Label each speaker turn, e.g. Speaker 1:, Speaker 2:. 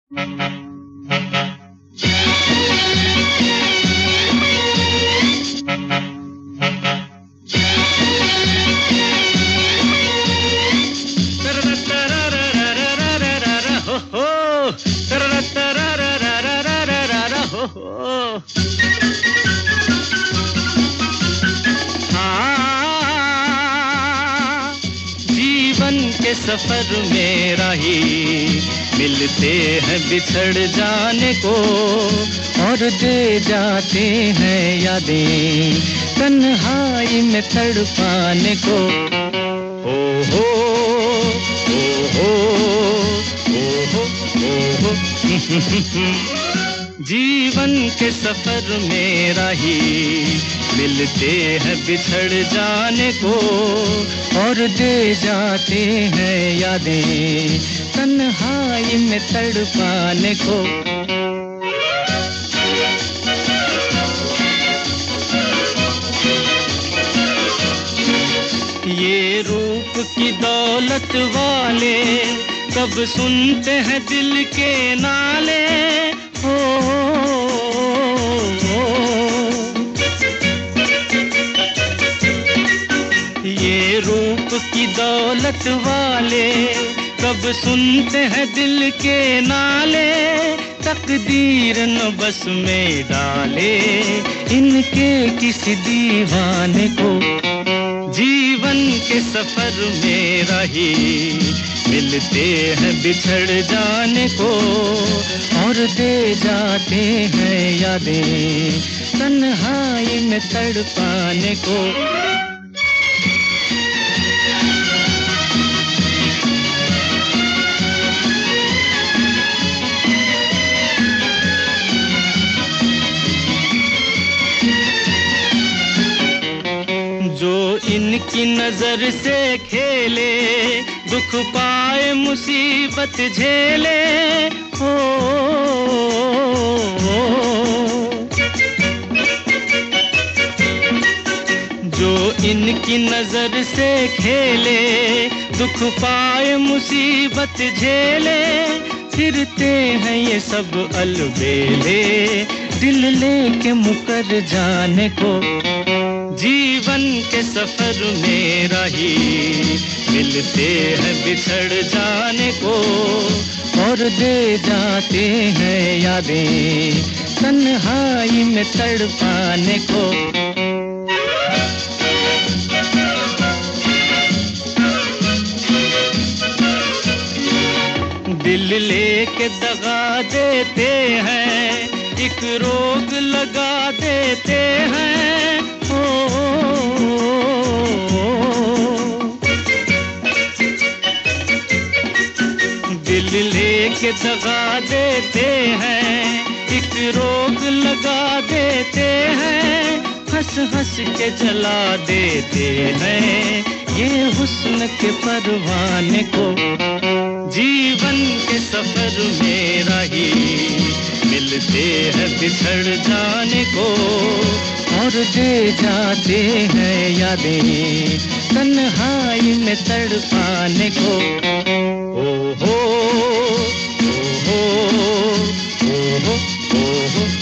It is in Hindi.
Speaker 1: के सफर में राही मिलते हैं बिछड़ जाने को और दे जाते हैं यादें तन्हाई में तड़पाने को। ओ हो ओ हो ओ हो जीवन के सफर में राही मिलते हैं बिछड़ जाने को और दे जाते हैं यादें तन्हाई में तड़पाने को। ये रूप की दौलत वाले कब सुनते हैं दिल के नाले। हो ये रूप की दौलत वाले कब सुनते हैं दिल के नाले। तकदीर न बस में डाले इनके किसी दीवाने को। जीवन के सफर में राही मिलते हैं बिछड़ जाने को और दे जाते हैं यादें तन्हाई में तड़पाने को। जो इनकी नजर से खेले दुख पाए मुसीबत झेले। हो जो इनकी नजर से खेले दुख पाए मुसीबत झेले। फिरते हैं ये सब अलबेले दिल लेके मुकर जाने को। जीवन के सफर में राही मिलते हैं बिछड़ जाने को और दे जाते हैं यादें तन्हाई में तड़पाने को। दिल लेके दगा देते हैं एक रोग लगा देते हैं। दिल लेके दगा देते हैं एक रोग लगा देते हैं। हंस हंस के जला देते हैं ये हुस्न के परवाने को। जीवन के सफर में राही मिलते हैं बिछड़ जाने को और दे जाते हैं यादें तन्हाई में तड़पाने को। ओ हो ओ हो ओ हो ओ हो।